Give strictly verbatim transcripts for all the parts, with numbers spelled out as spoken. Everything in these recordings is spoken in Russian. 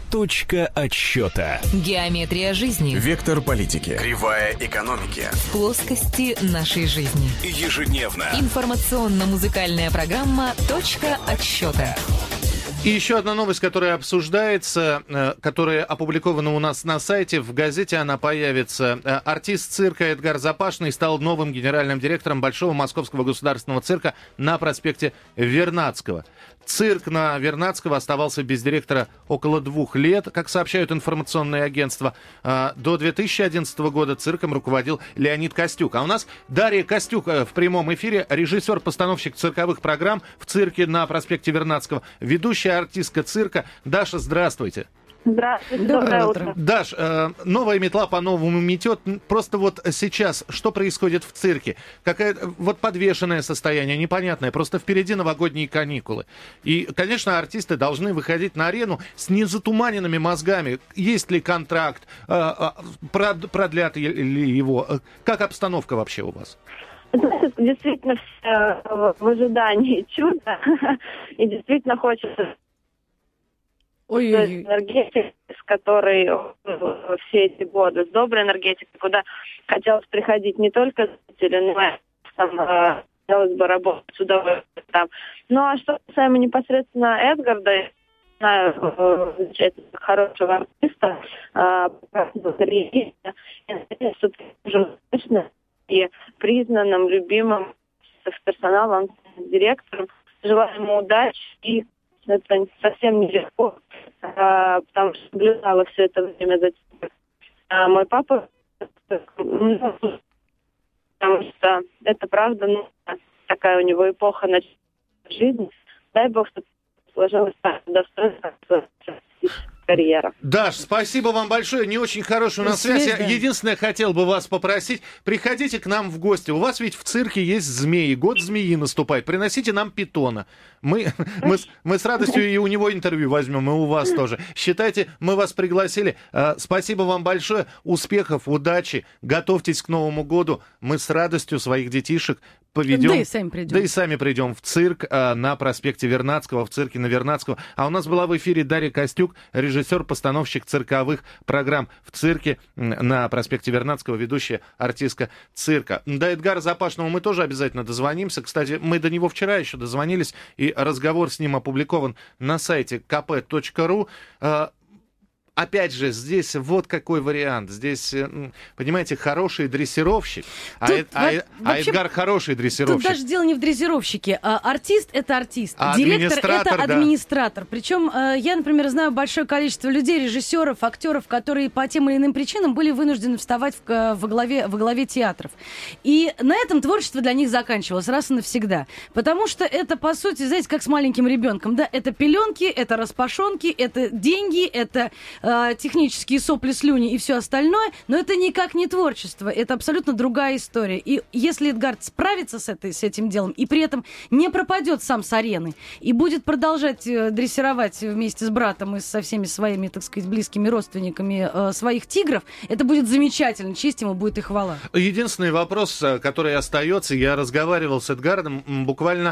Точка отсчета. Геометрия жизни. Вектор политики. Кривая экономики. В плоскости нашей жизни. Ежедневно. Информационно-музыкальная программа «Точка отсчета». И еще одна новость, которая обсуждается, которая опубликована у нас на сайте, в газете она появится. Артист цирка Эдгар Запашный стал новым генеральным директором Большого Московского государственного цирка на проспекте Вернадского. Цирк на Вернадского оставался без директора около двух лет, как сообщают информационные агентства. До две тысячи одиннадцатого года цирком руководил Леонид Костюк. А у нас Дарья Костюк в прямом эфире, режиссер-постановщик цирковых программ в цирке на проспекте Вернадского, ведущая артистка цирка. Даша, здравствуйте. Здравствуйте, доброе утро. Даш, э, новая метла по-новому метет. Просто вот сейчас, что происходит в цирке? Какое вот подвешенное состояние, непонятное. Просто впереди новогодние каникулы. И, конечно, артисты должны выходить на арену с незатуманенными мозгами. Есть ли контракт? Э, э, продлят ли его? Как обстановка вообще у вас? Действительно, все в ожидании чуда. И действительно хочется... Ой-ой-ой. Энергетика, с которой все эти годы, с доброй энергетикой, куда хотелось приходить не только зрители, но и там хотелось бы работать с удовольствием там. Ну а что касаемо непосредственно Эдгарда, я знаю замечательного, хорошего артиста, и признанным, любимым персоналом, директором. Желаю ему удачи, и это совсем нелегко, а, потому что наблюдала все это время за тем. А мой папа, ну, потому что это правда, ну, такая у него эпоха начала жизни. Дай бог, чтобы сложилась так достойная карьера. Даш, спасибо вам большое. Не очень хорошая у нас связь. Я единственное, хотел бы вас попросить, приходите к нам в гости. У вас ведь в цирке есть змеи. Год змеи наступает. Приносите нам питона. Мы, мы, мы с радостью и у него интервью возьмем, и у вас тоже. Считайте, мы вас пригласили. Спасибо вам большое. Успехов, удачи. Готовьтесь к Новому году. Мы с радостью своих детишек поведем. Да и сами придем. Да и сами придем в цирк а, на проспекте Вернадского, в цирке на Вернадского. А у нас была в эфире Дарья Костюк, режиссер-постановщик цирковых программ в цирке на проспекте Вернадского, ведущая артистка цирка. До Эдгара Запашного мы тоже обязательно дозвонимся. Кстати, мы до него вчера еще дозвонились, и разговор с ним опубликован на сайте ка пэ точка ру. Опять же, здесь вот какой вариант. Здесь, понимаете, хороший дрессировщик, а, тут, э, а, во- а вообще, Эдгар хороший дрессировщик. Тут даже дело не в дрессировщике. А, артист — это артист, А директор — администратор, это да. администратор. Причем э, я, например, знаю большое количество людей, режиссеров, актеров, которые по тем или иным причинам были вынуждены вставать в, э, во, главе, во главе театров. И на этом творчество для них заканчивалось раз и навсегда. Потому что это, по сути, знаете, как с маленьким ребенком. Да? Это пеленки, это распашонки, это деньги, это э, технические сопли, слюни и все остальное, но это никак не творчество, это абсолютно другая история. И если Эдгард справится с, этой, с этим делом и при этом не пропадет сам с арены и будет продолжать э, дрессировать вместе с братом и со всеми своими, так сказать, близкими родственниками э, своих тигров, это будет замечательно, честь ему будет и хвала. Единственный вопрос, который остается, я разговаривал с Эдгардом буквально...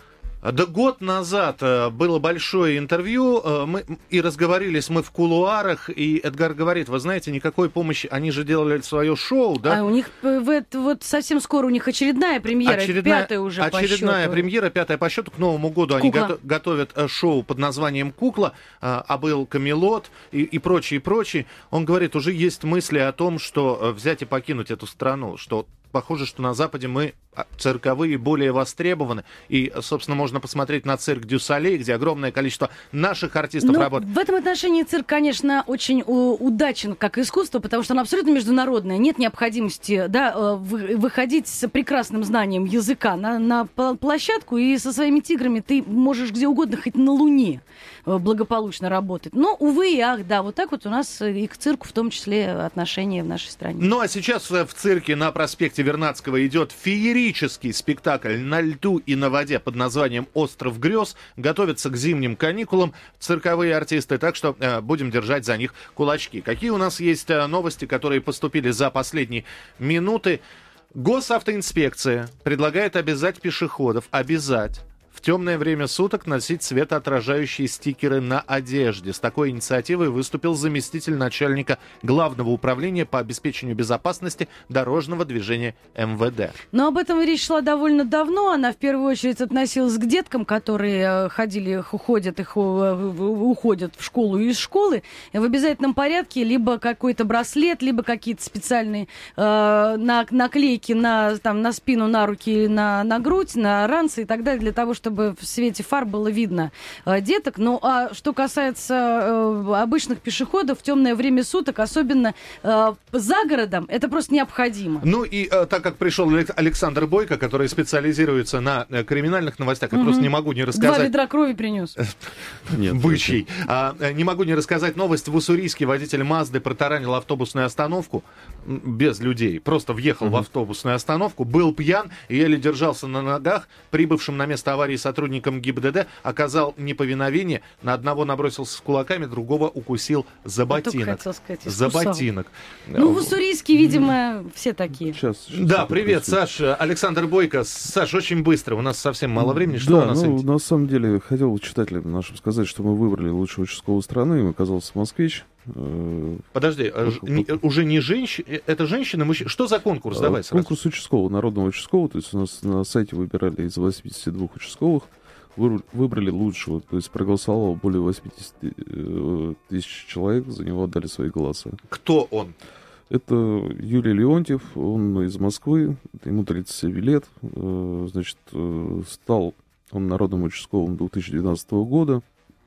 Да год назад было большое интервью, мы, и разговорились мы в кулуарах, и Эдгар говорит, вы знаете, никакой помощи, они же делали свое шоу, да? А у них в, вот совсем скоро у них очередная премьера, очередная, пятая уже по счету. Очередная премьера, пятая по счету, к Новому году они Кукла. гото- готовят шоу под названием «Кукла», а был «Камелот» и, и прочее, и прочее. Он говорит, уже есть мысли о том, что взять и покинуть эту страну, что похоже, что на Западе мы цирковые более востребованы. И, собственно, можно посмотреть на цирк Дю Солей, где огромное количество наших артистов ну, работает. В этом отношении цирк, конечно, очень у- удачен как искусство, потому что он абсолютно международное. Нет необходимости да, вы- выходить с прекрасным знанием языка на, на площадку, и со своими тиграми ты можешь где угодно, хоть на Луне, благополучно работать. Но, увы и ах, да, вот так вот у нас и к цирку в том числе отношения в нашей стране. Ну, а сейчас в цирке на проспекте Вернадского идет феерический спектакль на льду и на воде под названием «Остров грез». Готовятся к зимним каникулам цирковые артисты, так что э, будем держать за них кулачки. Какие у нас есть э, новости, которые поступили за последние минуты? Госавтоинспекция предлагает обязать пешеходов, обязать в темное время суток носить светоотражающие стикеры на одежде. С такой инициативой выступил заместитель начальника Главного управления по обеспечению безопасности дорожного движения эм вэ дэ. Но об этом речь шла довольно давно. Она в первую очередь относилась к деткам, которые ходили, уходят, их, уходят в школу и из школы. В обязательном порядке либо какой-то браслет, либо какие-то специальные э, наклейки на, там, на спину, на руки, на, на грудь, на ранцы и так далее, для того, чтобы в свете фар было видно э, деток. Ну, а что касается э, обычных пешеходов, в темное время суток, особенно э, за городом, это просто необходимо. Ну и э, так как пришел Александр Бойко, который специализируется на э, криминальных новостях, я угу. просто не могу не рассказать... Два ведра крови принес. Нет, бычий. А, не могу не рассказать новость. В Уссурийске водитель Мазды протаранил автобусную остановку без людей. Просто въехал uh-huh. в автобусную остановку, был пьян и еле держался на ногах. Прибывшим на место аварии сотрудникам ГИБДД оказал неповиновение. На одного набросился с кулаками, другого укусил за ботинок. Сказать, за ботинок. Ну, в Уссурийске, видимо, все такие. Сейчас, сейчас да, привет, Саш. Александр Бойко. Саш, очень быстро. У нас совсем мало времени. Что да, у нас? Ну, на самом деле, хотел читателям нашим сказать, что мы выбрали лучшего участкового страны. Им оказался москвич. Подожди, не, уже не женщина, это женщина, мужчина. Что за конкурс? Давай сразу. Конкурс участкового, народного участкового. То есть у нас на сайте выбирали из восьмидесяти двух участковых, выбрали лучшего. То есть проголосовало более восьмидесяти тысяч человек, за него отдали свои голоса. Кто он? Это Юрий Леонтьев, он из Москвы, ему тридцать семь лет. Значит, стал он народным участковым две тысячи двенадцатого года.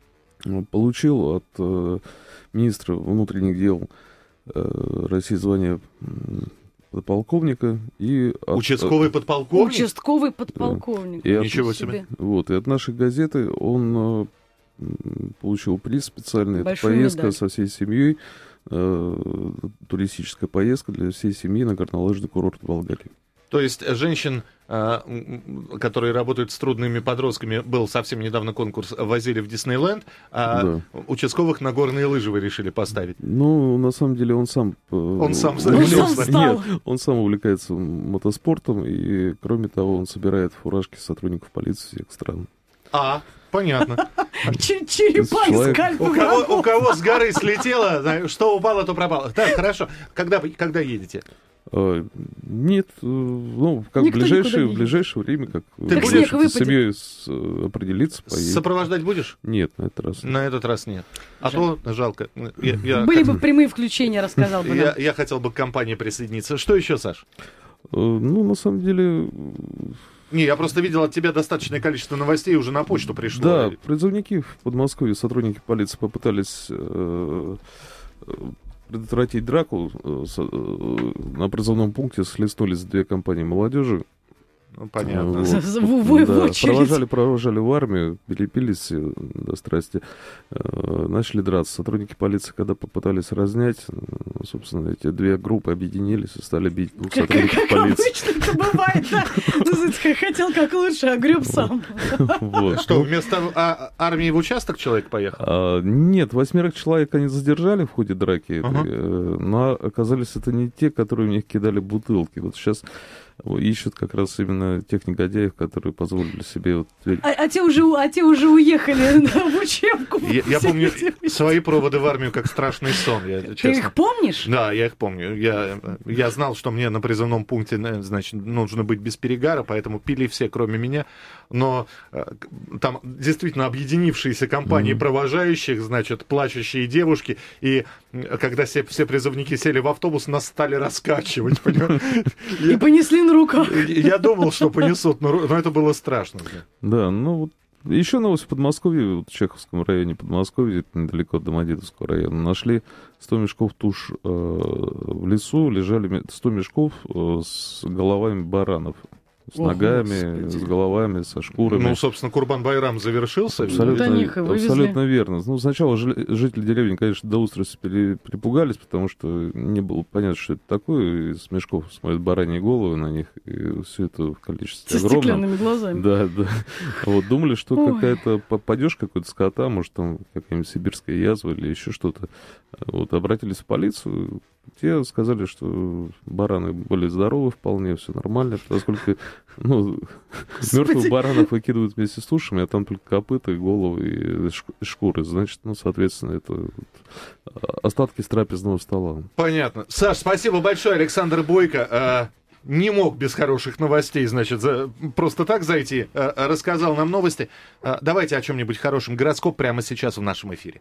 Получил от э, министра внутренних дел э, России звание подполковника. И от, Участковый от, подполковник? Участковый подполковник. Да. Ничего себе. Вот, и от нашей газеты он э, получил приз специальный. Это поездка медаль. Со всей семьей, э, туристическая поездка для всей семьи на горнолыжный курорт в Болгарии. То есть женщин, которые работают с трудными подростками, был совсем недавно конкурс, возили в Диснейленд, а да. участковых на горные лыжи вы решили поставить. Ну, на самом деле он сам... Он сам увлекается. Нет, он сам увлекается мотоспортом, и, кроме того, он собирает фуражки сотрудников полиции всех стран. А, понятно. Черепа из скальпа. У кого с горы слетело, что упало, то пропало. Так, хорошо. Когда едете? Нет, ну, как в ближайшее, в ближайшее время, как ты будешь с семьей определиться, поедем. Сопровождать будешь? Нет, на этот раз. На этот раз нет. А Жаль. то жалко. Я, я Были хотел... бы прямые включения, рассказал бы нам. Я, я хотел бы к компании присоединиться. Что еще, Саш? Ну, на самом деле... Не, я просто видел от тебя достаточное количество новостей, уже на почту пришло. Да, призывники в Подмосковье, сотрудники полиции попытались... предотвратить драку. На призывном пункте схлестнулись две компании молодежи. Ну, понятно. Вот. Да, провожали, провожали в армию, перепились до страсти, начали драться. Сотрудники полиции, когда попытались разнять, собственно, эти две группы объединились и стали бить двух как, сотрудников как полиции. Обычно это бывает, да? Хотел как лучше, а греб сам. Что, вместо армии в участок человек поехал? Нет, восьмерых человек они задержали в ходе драки, но оказались это не те, которые в них кидали бутылки. Вот сейчас ищут как раз именно тех негодяев, которые позволили себе... Вот... А, а, те уже, а те уже уехали в учебку. Я, я помню свои проводы в армию как страшный сон. Я, Ты честно. их помнишь? Да, я их помню. Я, я знал, что мне на призывном пункте, значит, нужно быть без перегара, поэтому пили все, кроме меня. Но там действительно объединившиеся компании mm-hmm. провожающих, значит, плачущие девушки. И когда все, все призывники сели в автобус, нас стали раскачивать, понимаешь? И понесли на руках. Я думал, что понесут, но это было страшно. Да, ну вот еще новость в Подмосковье, вот в Чеховском районе Подмосковья, недалеко от Домодедовского района, нашли сто мешков туш э, в лесу, лежали сто мешков э, с головами баранов. С О, ногами, Господи. С головами, со шкурами. Ну, собственно, Курбан-Байрам завершился. Абсолютно, абсолютно верно. Ну, сначала жители деревни, конечно, до устроsti перепугались, потому что не было понятно, что это такое. Из мешков смотрят бараньи головы на них, и все это в количестве Со огромном. Со стеклянными глазами. Да, да. Вот, думали, что Ой. какая-то падеж какой-то скота, может, там какая-нибудь сибирская язва или еще что-то. Вот, обратились в полицию. Те сказали, что бараны были здоровы вполне, все нормально, поскольку ну, мертвых баранов выкидывают вместе с тушами, а там только копыта, головы и шкуры. Значит, ну, соответственно, это остатки с трапезного стола. Понятно. Саш, спасибо большое. Александр Бойко не мог без хороших новостей, значит, за, просто так зайти. Рассказал нам новости. Давайте о чем-нибудь хорошем. Гороскоп прямо сейчас в нашем эфире.